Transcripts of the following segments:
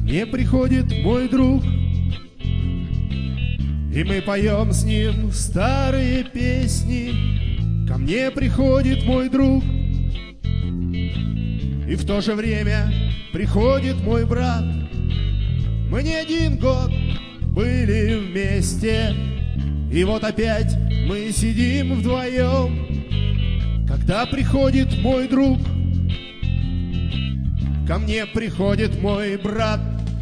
мне приходит мой друг, и мы поем с ним старые песни. Ко мне приходит мой друг, и в то же время приходит мой брат. Мы не один год были вместе, и вот опять мы сидим вдвоем. Когда приходит мой друг, ко мне приходит мой брат.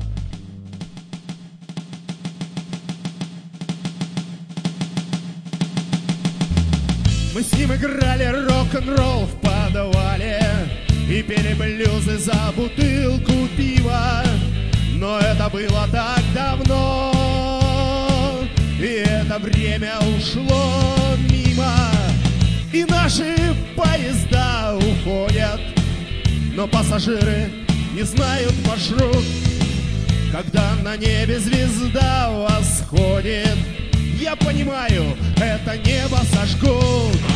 Мы с ним играли рок-н-ролл в подвале и пели блюзы за бутылку пива. Но это было так давно, и это время ушло мимо. И наши поезда уходят, но пассажиры не знают маршрут. Когда на небе звезда восходит, я понимаю, это небо сожгут.